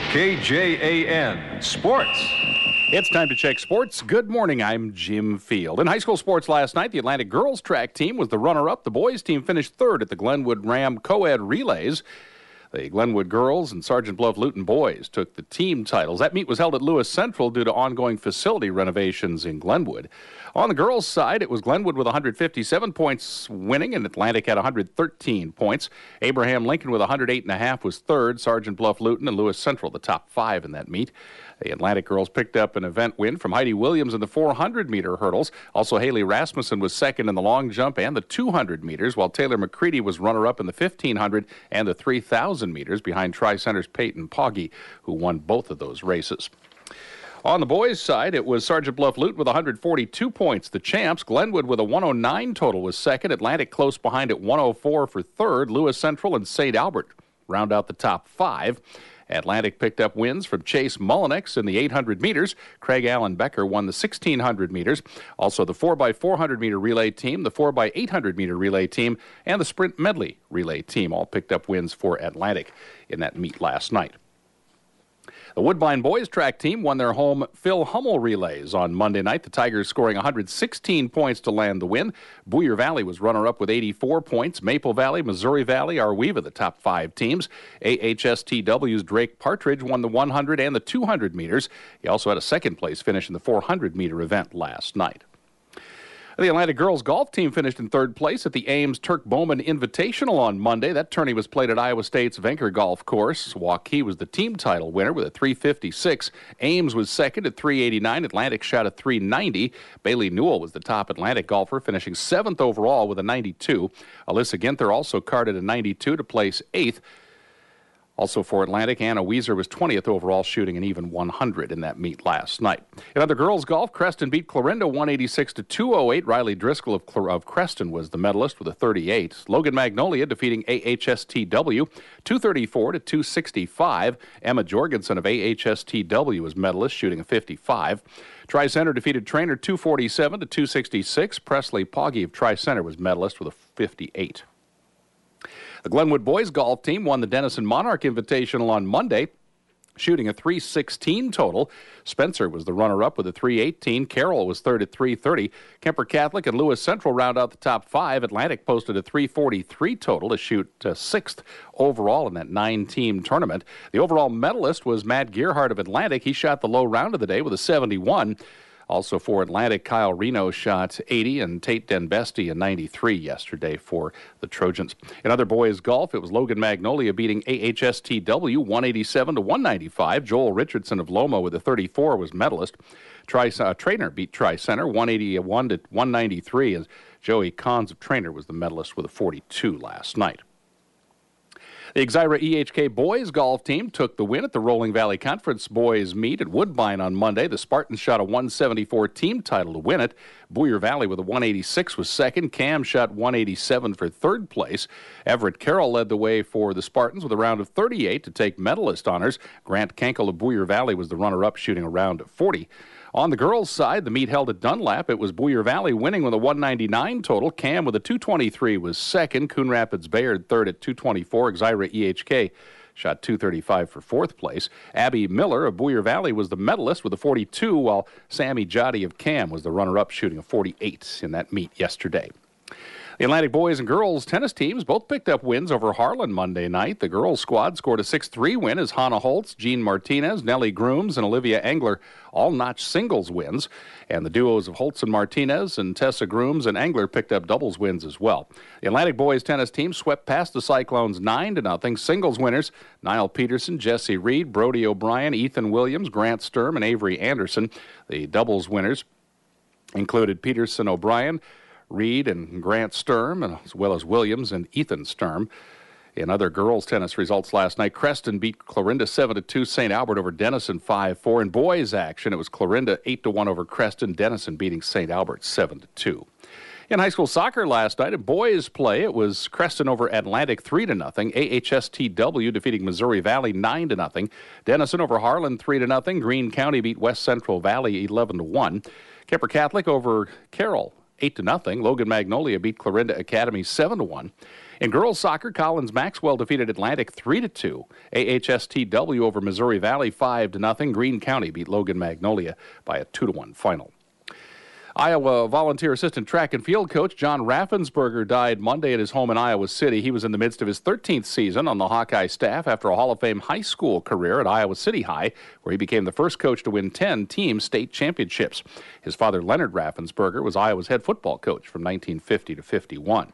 KJAN Sports. It's time to check sports. Good morning, I'm Jim Field. In high school sports last night, the Atlantic girls track team was the runner-up. The boys team finished third at the Glenwood Ram Co-Ed Relays. The Glenwood girls and Sergeant Bluff Luton boys took the team titles. That meet was held at Lewis Central due to ongoing facility renovations in Glenwood. On the girls' side, it was Glenwood with 157 points winning, and Atlantic had 113 points. Abraham Lincoln with 108.5 was third. Sergeant Bluff Luton and Lewis Central the top five in that meet. The Atlantic girls picked up an event win from Heidi Williams in the 400-meter hurdles. Also, Haley Rasmussen was second in the long jump and the 200 meters, while Taylor McCready was runner-up in the 1,500 and the 3,000 meters behind Tri-Center's Peyton Pogge, who won both of those races. On the boys' side, it was Sergeant Bluff Luton with 142 points, the champs. Glenwood with a 109 total was second. Atlantic close behind at 104 for third. Lewis Central and St. Albert round out the top five. Atlantic picked up wins from Chase Mullinex in the 800 meters. Craig Allen Becker won the 1,600 meters. Also, the 4x400 meter relay team, the 4x800 meter relay team, and the sprint medley relay team all picked up wins for Atlantic in that meet last night. The Woodbine boys track team won their home Phil Hummel relays on Monday night. The Tigers scoring 116 points to land the win. Boyer Valley was runner-up with 84 points. Maple Valley, Missouri Valley, Arweva, the top five teams. AHSTW's Drake Partridge won the 100 and the 200 meters. He also had a second-place finish in the 400-meter event last night. The Atlantic girls golf team finished in third place at the Ames Turk Bowman Invitational on Monday. That tourney was played at Iowa State's Venker Golf Course. Waukee was the team title winner with a 356. Ames was second at 389. Atlantic shot at 390. Bailey Newell was the top Atlantic golfer, finishing seventh overall with a 92. Alyssa Ginther also carded a 92 to place eighth. Also for Atlantic, Anna Weiser was 20th overall, shooting an even 100 in that meet last night. In other girls golf, Creston beat Clarinda 186 to 208. Riley Driscoll of Creston was the medalist with a 38. Logan Magnolia defeating AHSTW 234 to 265. Emma Jorgensen of AHSTW was medalist, shooting a 55. Tri-Center defeated Trainer 247 to 266. Presley Pogge of Tri-Center was medalist with a 58. The Glenwood boys golf team won the Denison Monarch Invitational on Monday, shooting a 316 total. Spencer was the runner-up with a 318. Carroll was third at 330. Kemper Catholic and Lewis Central round out the top five. Atlantic posted a 343 total to shoot sixth overall in that nine-team tournament. The overall medalist was Matt Gearhart of Atlantic. He shot the low round of the day with a 71. Also for Atlantic, Kyle Reno shot 80 and Tate Denbesti a 93 yesterday for the Trojans. In other boys golf, it was Logan Magnolia beating AHSTW 187 to 195. Joel Richardson of Loma with a 34 was medalist. Trainer beat Tri-Center 181 to 193, and Joey Kahns of Trainer was the medalist with a 42 last night. The Exira EHK boys golf team took the win at the Rolling Valley Conference boys meet at Woodbine on Monday. The Spartans shot a 174 team title to win it. Boyer Valley with a 186 was second. Cam shot 187 for third place. Everett Carroll led the way for the Spartans with a round of 38 to take medalist honors. Grant Kenkel of Boyer Valley was the runner-up, shooting a round of 40. On the girls' side, the meet held at Dunlap. It was Boyer Valley winning with a 199 total. Cam with a 223 was second. Coon Rapids Bayard third at 224. Exira EHK shot 235 for fourth place. Abby Miller of Boyer Valley was the medalist with a 42, while Sammy Jotty of Cam was the runner-up, shooting a 48 in that meet yesterday. The Atlantic boys and girls tennis teams both picked up wins over Harlan Monday night. The girls squad scored a 6-3 win as Hannah Holtz, Jean Martinez, Nellie Grooms, and Olivia Engler all notched singles wins. And the duos of Holtz and Martinez and Tessa Grooms and Engler picked up doubles wins as well. The Atlantic boys tennis team swept past the Cyclones 9-0. Singles winners, Niall Peterson, Jesse Reed, Brody O'Brien, Ethan Williams, Grant Sturm, and Avery Anderson. The doubles winners included Peterson, O'Brien, Reed and Grant Sturm, as well as Williams and Ethan Sturm. In other girls' tennis results last night, Creston beat Clarinda 7-2, St. Albert over Denison 5-4. In boys' action, it was Clarinda 8-1 over Creston, Denison beating St. Albert 7-2. In high school soccer last night, in boys' play, it was Creston over Atlantic 3-0. AHSTW defeating Missouri Valley 9-0. Denison over Harlan 3-0. Greene County beat West Central Valley 11-1. Kemper Catholic over Carroll 8-0. Logan Magnolia beat Clarinda Academy 7-1. In girls soccer, Collins Maxwell defeated Atlantic 3-2. AHSTW over Missouri Valley 5-0. Greene County beat Logan Magnolia by a 2-1 final. Iowa volunteer assistant track and field coach John Raffensperger died Monday at his home in Iowa City. He was in the midst of his 13th season on the Hawkeye staff after a Hall of Fame high school career at Iowa City High, where he became the first coach to win 10 team state championships. His father, Leonard Raffensperger, was Iowa's head football coach from 1950 to 51.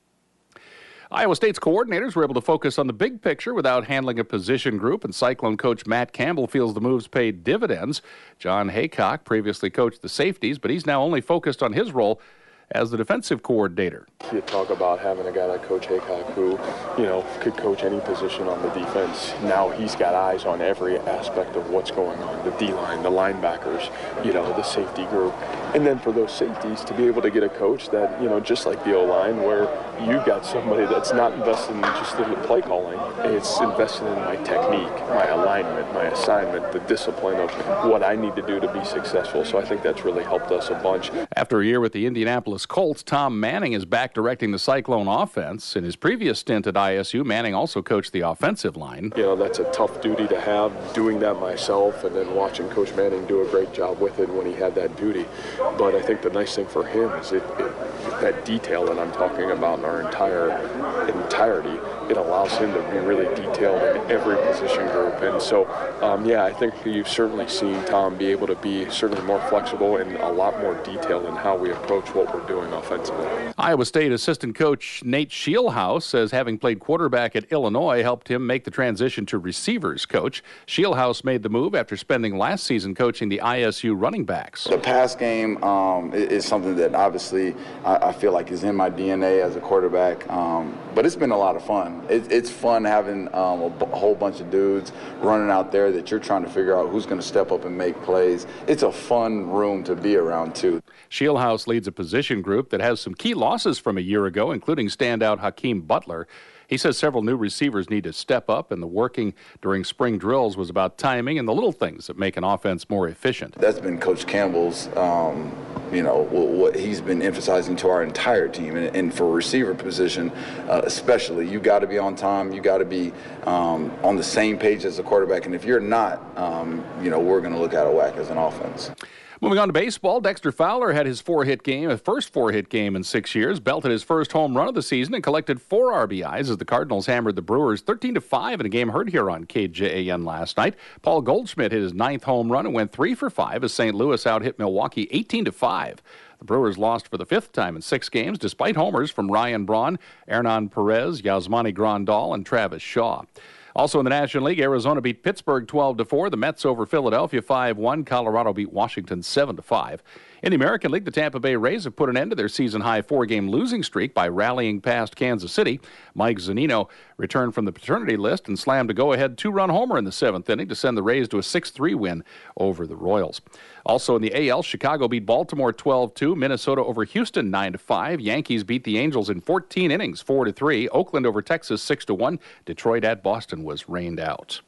Iowa State's coordinators were able to focus on the big picture without handling a position group, and Cyclone coach Matt Campbell feels the moves paid dividends. John Haycock previously coached the safeties, but he's now only focused on his role as the defensive coordinator. You talk about having a guy like Coach Haycock who, could coach any position on the defense. Now he's got eyes on every aspect of what's going on, the D-line, the linebackers, the safety group. And then for those safeties to be able to get a coach that, just like the O-line, where you got somebody that's not invested in just the play calling, it's invested in my technique, my alignment, my assignment, the discipline of what I need to do to be successful. So I think that's really helped us a bunch. After a year with the Indianapolis Colts, Tom Manning is back directing the Cyclone offense. In his previous stint at ISU, Manning also coached the offensive line. That's a tough duty to have, doing that myself, and then watching Coach Manning do a great job with it when he had that duty. But I think the nice thing for him is that detail that I'm talking about in our entirety, it allows him to be really detailed in every position group. And so, I think you've certainly seen Tom be able to be certainly more flexible and a lot more detailed in how we approach what we're doing offensively. Iowa State assistant coach Nate Scheelhaus says having played quarterback at Illinois helped him make the transition to receivers coach. Scheelhaus made the move after spending last season coaching the ISU running backs. The pass game is something that obviously I feel like is in my DNA as a quarterback, but it's been a lot of fun. It's fun having a whole bunch of dudes running out there that you're trying to figure out who's going to step up and make plays. It's a fun room to be around, too. Scheelhaus leads a position group that has some key losses from a year ago, including standout Hakeem Butler. He says several new receivers need to step up, and the working during spring drills was about timing and the little things that make an offense more efficient. That's been Coach Campbell's, what he's been emphasizing to our entire team. And for receiver position, especially, you got to be on time. You got to be on the same page as the quarterback. And if you're not, we're going to look out of whack as an offense. Moving on to baseball, Dexter Fowler had his first four-hit game in 6 years, belted his first home run of the season, and collected 4 RBIs as the Cardinals hammered the Brewers 13-5 in a game heard here on KJAN last night. Paul Goldschmidt hit his 9th home run and went 3 for 5 as St. Louis out-hit Milwaukee 18-5. The Brewers lost for the 5th time in 6 games, despite homers from Ryan Braun, Hernan Perez, Yasmani Grandal, and Travis Shaw. Also in the National League, Arizona beat Pittsburgh 12-4. The Mets over Philadelphia 5-1. Colorado beat Washington 7-5. In the American League, the Tampa Bay Rays have put an end to their season-high 4-game losing streak by rallying past Kansas City. Mike Zunino returned from the paternity list and slammed a go-ahead 2-run homer in the 7th inning to send the Rays to a 6-3 win over the Royals. Also in the AL, Chicago beat Baltimore 12-2. Minnesota over Houston 9-5. Yankees beat the Angels in 14 innings 4-3. Oakland over Texas 6-1. Detroit at Boston was rained out.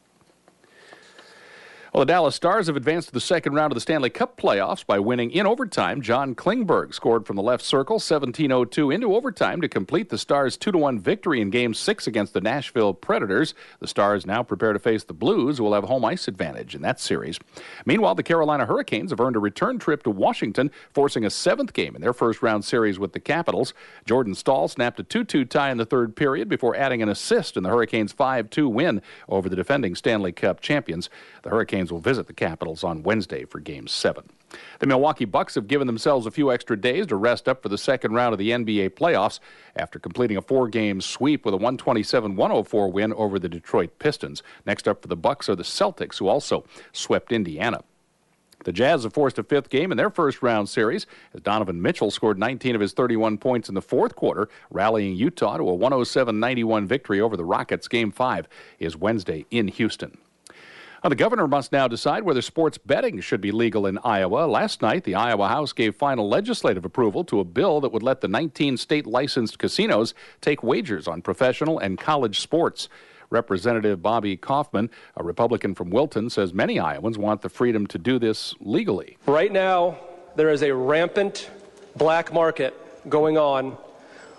Well, the Dallas Stars have advanced to the second round of the Stanley Cup playoffs by winning in overtime. John Klingberg scored from the left circle, 17:02 into overtime to complete the Stars' 2-1 victory in Game 6 against the Nashville Predators. The Stars now prepare to face the Blues, who will have home ice advantage in that series. Meanwhile, the Carolina Hurricanes have earned a return trip to Washington, forcing a 7th game in their first-round series with the Capitals. Jordan Staal snapped a 2-2 tie in the third period before adding an assist in the Hurricanes' 5-2 win over the defending Stanley Cup champions. The Hurricanes will visit the Capitals on Wednesday for Game 7. The Milwaukee Bucks have given themselves a few extra days to rest up for the second round of the NBA playoffs after completing a 4-game sweep with a 127-104 win over the Detroit Pistons. Next up for the Bucks are the Celtics, who also swept Indiana. The Jazz have forced a 5th game in their first-round series as Donovan Mitchell scored 19 of his 31 points in the 4th quarter, rallying Utah to a 107-91 victory over the Rockets. Game 5 is Wednesday in Houston. The governor must now decide whether sports betting should be legal in Iowa. Last night, the Iowa House gave final legislative approval to a bill that would let the 19 state-licensed casinos take wagers on professional and college sports. Representative Bobby Kaufman, a Republican from Wilton, says many Iowans want the freedom to do this legally. Right now, there is a rampant black market going on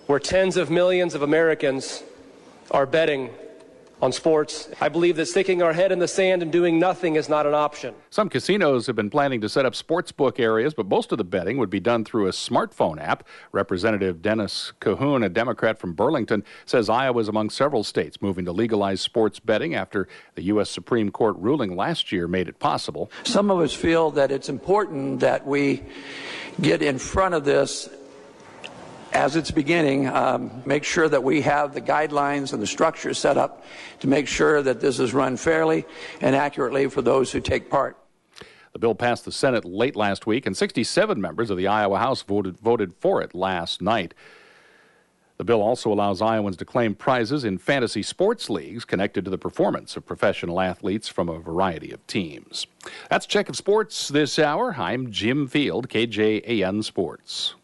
where tens of millions of Americans are betting on sports. I believe that sticking our head in the sand and doing nothing is not an option. Some casinos have been planning to set up sportsbook areas, but most of the betting would be done through a smartphone app. Representative Dennis Cahoon, a Democrat from Burlington, says Iowa is among several states moving to legalize sports betting after the U.S. Supreme Court ruling last year made it possible. Some of us feel that it's important that we get in front of this as it's beginning, make sure that we have the guidelines and the structure set up to make sure that this is run fairly and accurately for those who take part. The bill passed the Senate late last week, and 67 members of the Iowa House voted for it last night. The bill also allows Iowans to claim prizes in fantasy sports leagues connected to the performance of professional athletes from a variety of teams. That's Check of Sports this hour. I'm Jim Field, KJAN Sports.